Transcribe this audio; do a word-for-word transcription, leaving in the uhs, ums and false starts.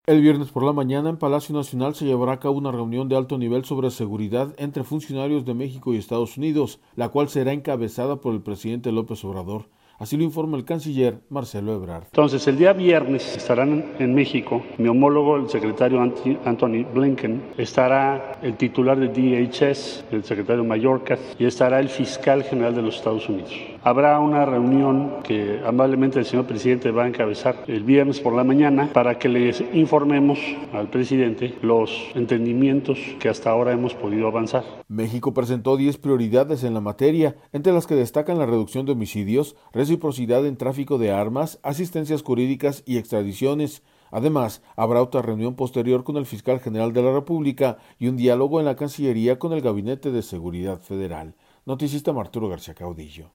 El viernes por la mañana en Palacio Nacional se llevará a cabo una reunión de alto nivel sobre seguridad entre funcionarios de México y Estados Unidos, la cual será encabezada por el presidente López Obrador. Así lo informa el canciller Marcelo Ebrard. Entonces, el día viernes estarán en México mi homólogo, el secretario Antony Blinken, estará el titular de D H S, el secretario Mayorkas, y estará el fiscal general de los Estados Unidos. Habrá una reunión que amablemente el señor presidente va a encabezar el viernes por la mañana para que les informemos al presidente los entendimientos que hasta ahora hemos podido avanzar. México presentó diez prioridades en la materia, entre las que destacan la reducción de homicidios, reciprocidad en tráfico de armas, asistencias jurídicas y extradiciones. Además, habrá otra reunión posterior con el fiscal general de la República y un diálogo en la Cancillería con el Gabinete de Seguridad Federal. Noticista Arturo García Caudillo.